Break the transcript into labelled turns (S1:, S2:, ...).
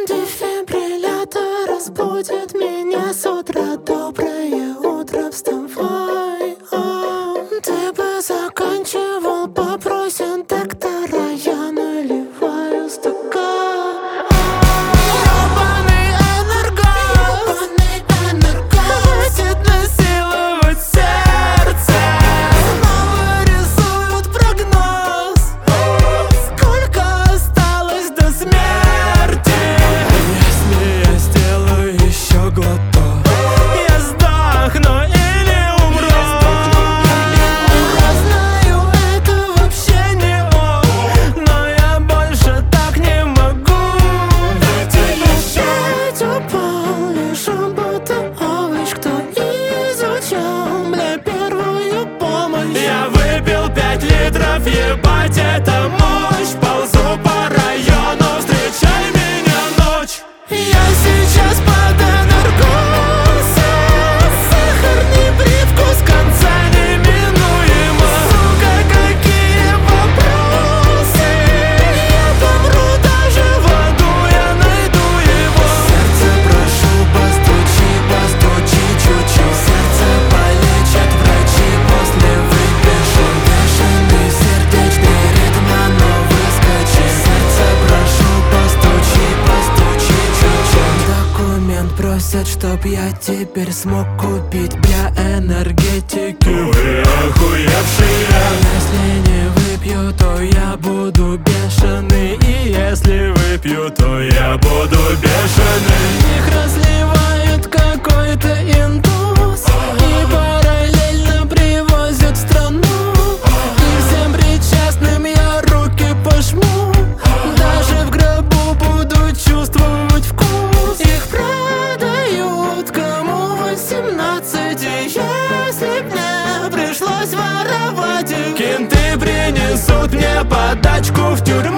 S1: Дефибриллятор разбудит меня с утра. Доброе утро, вставай. Ты бы заканчивал, попросят доктора. Я наливаю стакан. Ёбаный энерго хватит насиловать сердце. Снова рисуют прогноз. Сколько осталось до смерти? Если я сделаю еще глоток, я сдохну или умру. Я знаю, это вообще не ок, но я больше так не могу. Опять упал, лежу будто овощ. Кто изучал, бля, первую помощь? Я выпил 5 литров, ебать, это мощь. Ползу по району, встречай меня ночь. Я сейчас под наркозом. Сахарный привкус конца неминуемо. Сука, какие вопросы. Я помру даже в аду, я найду его. Сердце, прошу, постучи, постучи чуть-чуть. Сердце полечат врачи, после выпишу. Бешеный сердечный ритм, оно выскочит. Сердце, прошу, постучи, постучи чуть-чуть. Документ просят, чтоб я теперь смог купить, бля, энергетики. Вы охуевшие. Если не выпью, то я буду бешеный. И если выпью, то я буду бешеный. Их разливает какой-то индус и параллельно привозят в страну. И всем причастным я руки пожму. Даже в гробу буду чувствовать вкус. Их продают кому 18. Если б мне пришлось воровать их, кенты принесут мне подачку в тюрьму.